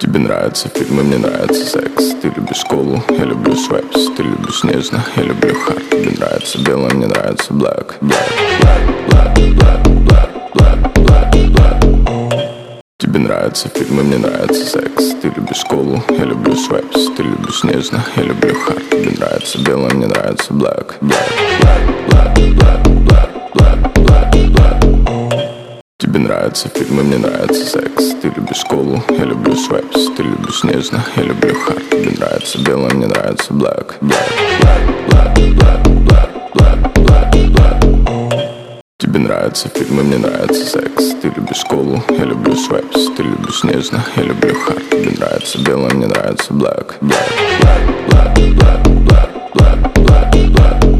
Тебе нравятся фильмы, мне нравится секс. Ты любишь школу, я люблю швепс. Ты любишь нежно, я люблю хард. Тебе нравится белое, мне нравится black, black, black, black, black, black, black, black, black. Тебе нравятся фильмы, мне нравится секс. Ты любишь школу, я люблю швепс. Ты любишь нежно, я люблю хард. Тебе нравится белое, мне нравится black, black, black, black, black, black, black, black, black. Тебе нравятся фильмы, мне нравится секс. Ты любишь школу, я люблю швепс. Ты любишь нежно, я люблю хард. Тебе нравится белое, мне нравится black, black, black, black, black, black, black, black, black. Тебе нравятся фильмы, мне нравится секс. Ты любишь школу, я люблю швепс. Ты любишь нежно, я люблю хард. Тебе нравится белое, мне нравится black, black, black, black, black, black, black, black, black.